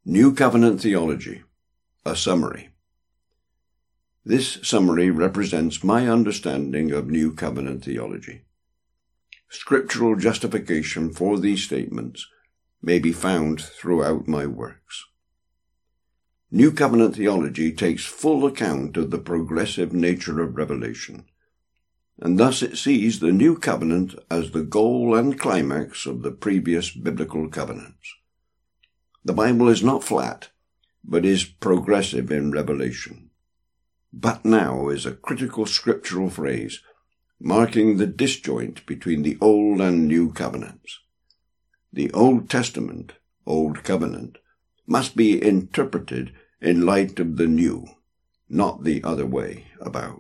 New Covenant Theology, a summary. This summary represents my understanding of New Covenant theology. Scriptural justification for these statements may be found throughout my works. New Covenant theology takes full account of the progressive nature of revelation, and thus it sees the New Covenant as the goal and climax of the previous biblical covenants. The Bible is not flat, but is progressive in revelation. But now is a critical scriptural phrase, marking the disjoint between the Old and New Covenants. The Old Testament, Old Covenant, must be interpreted in light of the New, not the other way about.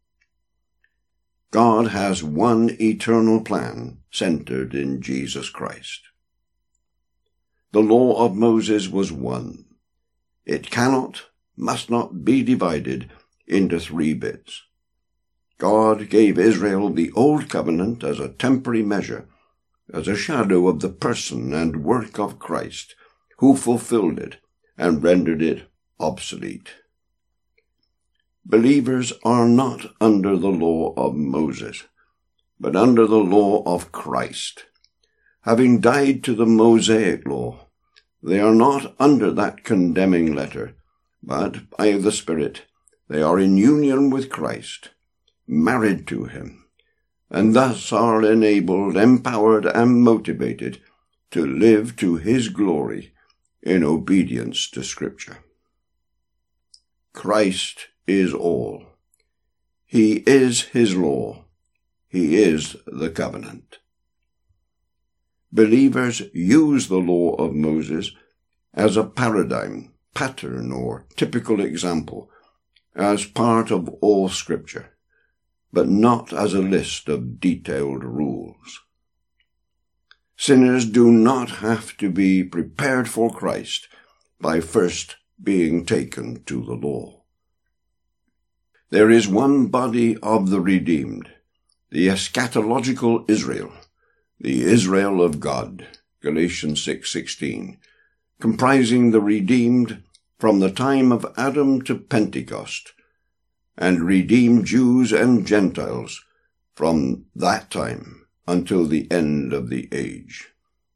God has one eternal plan centered in Jesus Christ. The law of Moses was one. It must not be divided into 3 bits. God gave Israel the Old Covenant as a temporary measure, as a shadow of the person and work of Christ, who fulfilled it and rendered it obsolete. Believers are not under the law of Moses, but under the law of Christ. Having died to the Mosaic law, they are not under that condemning letter, but by the Spirit they are in union with Christ, married to him, and thus are enabled, empowered, and motivated to live to his glory in obedience to Scripture. Christ is all. He is his law. He is the covenant. Believers use the law of Moses as a paradigm, pattern, or typical example, as part of all Scripture, but not as a list of detailed rules. Sinners do not have to be prepared for Christ by first being taken to the law. There is one body of the redeemed, the eschatological Israel, the Israel of God, Galatians 6:16, comprising the redeemed from the time of Adam to Pentecost, and redeemed Jews and Gentiles from that time until the end of the age.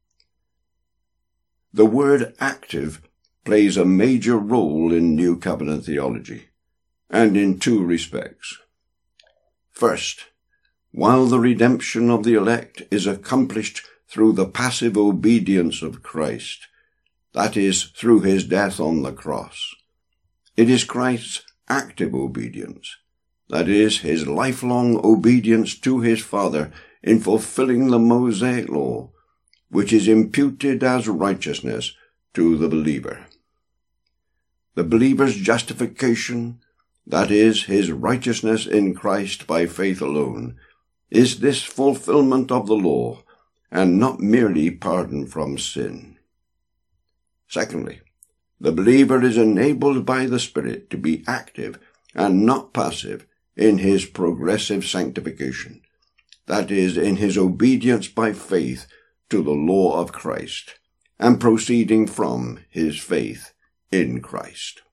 The word active plays a major role in New Covenant theology, and in 2 respects. First, while the redemption of the elect is accomplished through the passive obedience of Christ, that is, through his death on the cross, it is Christ's active obedience, that is, his lifelong obedience to his Father in fulfilling the Mosaic law, which is imputed as righteousness to the believer. The believer's justification, that is, his righteousness in Christ by faith alone, is this fulfillment of the law, and not merely pardon from sin. Secondly, the believer is enabled by the Spirit to be active and not passive in his progressive sanctification, that is, in his obedience by faith to the law of Christ, and proceeding from his faith in Christ.